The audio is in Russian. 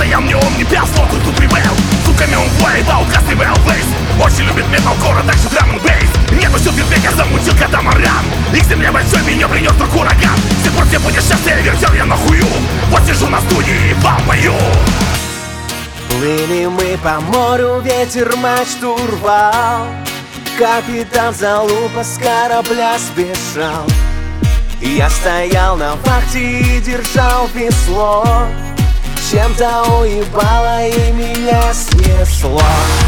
постоянно мне он не пясло, тут прибыл. Суками он воет, а укасный вэлвейс. Очень любит металкор, а также драм н бейс. Не душил терпеть, замутил катамаран. И к земле большой меня принес вдруг ураган. С тех пор все путешествия вертел я на хую. Вот сижу на студии и вам пою. Плыли мы по морю, ветер мачту рвал. Капитан залупа с корабля сбежал. Я стоял на вахте и держал весло. Чем-то уебало и меня снесло.